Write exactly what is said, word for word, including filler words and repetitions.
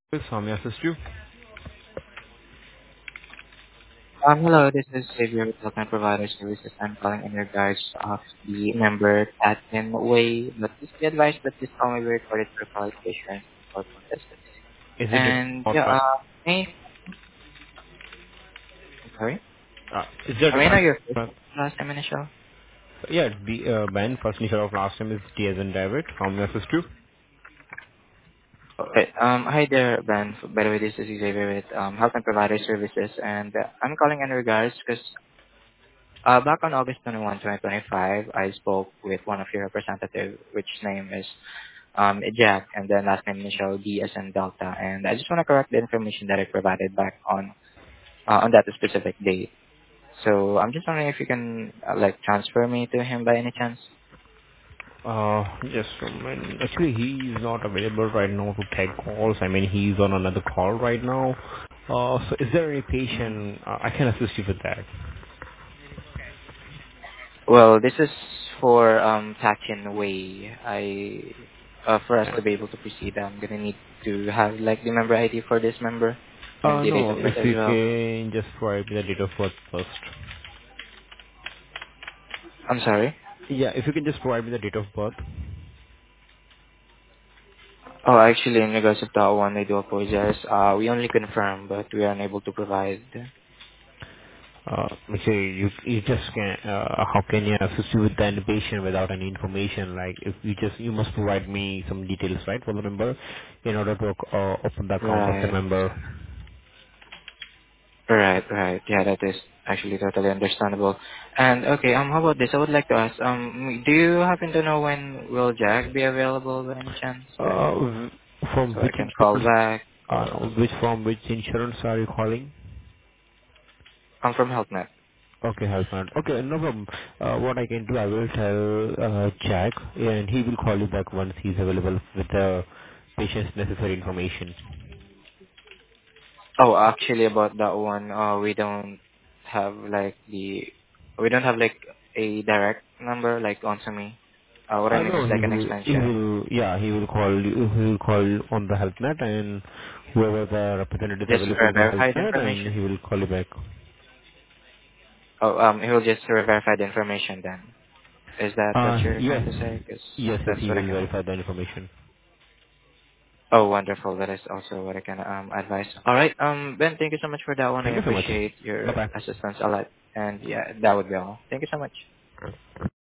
Yes, how may I assist you? Um, Hello, this is Xavier with Healthline Provider Services. I'm calling in regards of the member Tatkin Way, but please be advised that this call may be recorded for quality assurance and purposes. Is it the And or yeah, fi- uh, may I'm sorry, uh, is there I may know the your first uh, and last name initial. yeah the uh, Ben first initial of last name is D as in David. How may I assist you? Okay. Um, hi there, Ben. By the way, this is Xavier with um, Healthline Provider Services, and uh, I'm calling in regards because uh, back on August twenty-first, twenty twenty-five, I spoke with one of your representatives, which name is um, Jack, and then last name initial D as in Delta. And I just want to correct the information that I provided back on uh, on that specific date. So I'm just wondering if you can uh, like transfer me to him by any chance. Uh, just a minute. Actually, he is not available right now to take calls. I mean, he's on another call right now. Uh, so is there any Mhm. patient uh, I can assist you with that? Well, this is for um, Tachin Way. I uh, for us to be able to proceed, I'm gonna need to have like the member I D for this member and Uh, the date no, of if birth as you well. can just provide me the date of birth first. I'm sorry. Yeah, if you can just provide me the date of birth. Oh, actually, in regards to that one, I do apologize. Uh, we only confirm, but we are unable to provide. Uh, actually, you you just can uh, how can you assist you with the patient without any information? Like if you just you must provide me some details, right, for the member, in order to uh, open the account of the Right. member. Right, right. Yeah, that is actually totally understandable. And okay, um, how about this? I would like to ask, um, do you happen to know when will Jack be available by any chance, like, Uh, v- from so I which can call insurance? back? Uh, which from which insurance are you calling? I'm from HealthNet. Okay, Helpman. Okay, no problem. Uh, what I can do, I will tell uh, Jack, and he will call you back once he's available with the patient's necessary information. Oh, actually, about that one, uh, we don't have like the, we don't have like a direct number like onto me. Uh, what I I mean is know he like an will, he extension. will, yeah, he will call you, he will call on the HealthNet and whoever the representative is Just available uh, in the verify the HealthNet and information. he will call you back. Oh, um, he will just verify the information then. Is that what Uh, you're trying yes, to say? Because yes, yes, that's he what I will can. verify the information. Oh, wonderful. That is also what I can um advise. All right. Um, Ben, thank you so much for that one. I Thank you so much. appreciate your Bye bye. assistance a lot. And yeah, that would be all. Thank you so much.